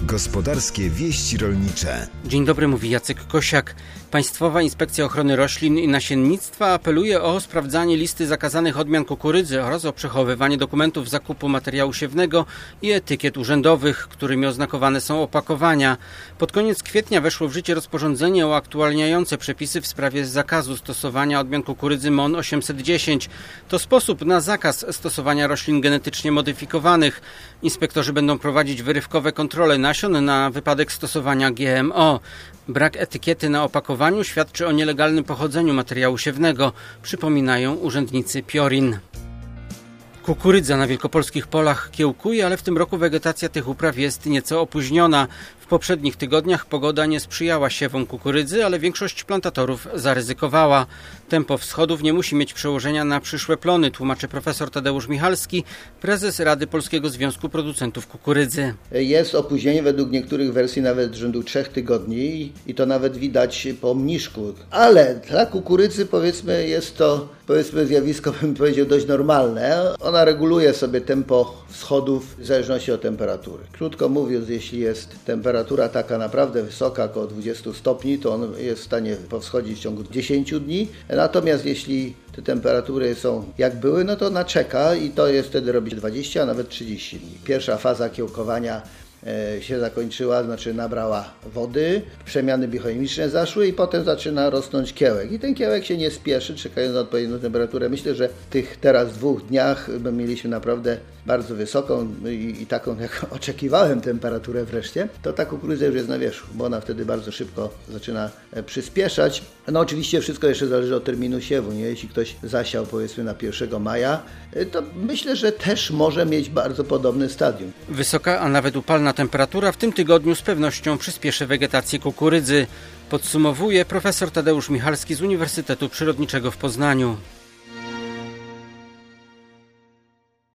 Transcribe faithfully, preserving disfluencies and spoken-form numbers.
Gospodarskie wieści rolnicze. Dzień dobry, mówi Jacek Kosiak. Państwowa Inspekcja Ochrony Roślin i Nasiennictwa apeluje o sprawdzanie listy zakazanych odmian kukurydzy oraz o przechowywanie dokumentów zakupu materiału siewnego i etykiet urzędowych, którymi oznakowane są opakowania. Pod koniec kwietnia weszło w życie rozporządzenie uaktualniające przepisy w sprawie zakazu stosowania odmian kukurydzy M O N osiemset dziesięć. To sposób na zakaz stosowania roślin genetycznie modyfikowanych. Inspektorzy będą prowadzić wyrywkowe kontrole nasion na wypadek stosowania G M O. Brak etykiety na opakowaniu świadczy o nielegalnym pochodzeniu materiału siewnego, przypominają urzędnicy Piorin. Kukurydza na wielkopolskich polach kiełkuje, ale w tym roku wegetacja tych upraw jest nieco opóźniona. W poprzednich tygodniach pogoda nie sprzyjała siewom kukurydzy, ale większość plantatorów zaryzykowała. Tempo wschodów nie musi mieć przełożenia na przyszłe plony, tłumaczy profesor Tadeusz Michalski, prezes Rady Polskiego Związku Producentów Kukurydzy. Jest opóźnienie według niektórych wersji nawet rzędu trzech tygodni i to nawet widać po obniżku. Ale dla kukurydzy powiedzmy jest to powiedzmy zjawisko, bym powiedział, dość normalne. Ona reguluje sobie tempo wschodów w zależności od temperatury. Krótko mówiąc, jeśli jest temperatura taka naprawdę wysoka, około dwadzieścia stopni, to on jest w stanie powschodzić w ciągu dziesięciu dni. Natomiast jeśli te temperatury są jak były, no to ona czeka i to jest wtedy robić dwadzieścia, a nawet trzydzieści dni. Pierwsza faza kiełkowania się zakończyła, znaczy nabrała wody, przemiany biochemiczne zaszły i potem zaczyna rosnąć kiełek. I ten kiełek się nie spieszy, czekając na odpowiednią temperaturę. Myślę, że w tych teraz dwóch dniach mieliśmy naprawdę bardzo wysoką i, i taką, jak oczekiwałem, temperaturę wreszcie, to ta kukurydza już jest na wierzchu, bo ona wtedy bardzo szybko zaczyna przyspieszać. No oczywiście wszystko jeszcze zależy od terminu siewu, nie? Jeśli ktoś zasiał powiedzmy na pierwszego maja, to myślę, że też może mieć bardzo podobne stadium. Wysoka, a nawet upalna temperatura w tym tygodniu z pewnością przyspieszy wegetację kukurydzy. Podsumowuje profesor Tadeusz Michalski z Uniwersytetu Przyrodniczego w Poznaniu.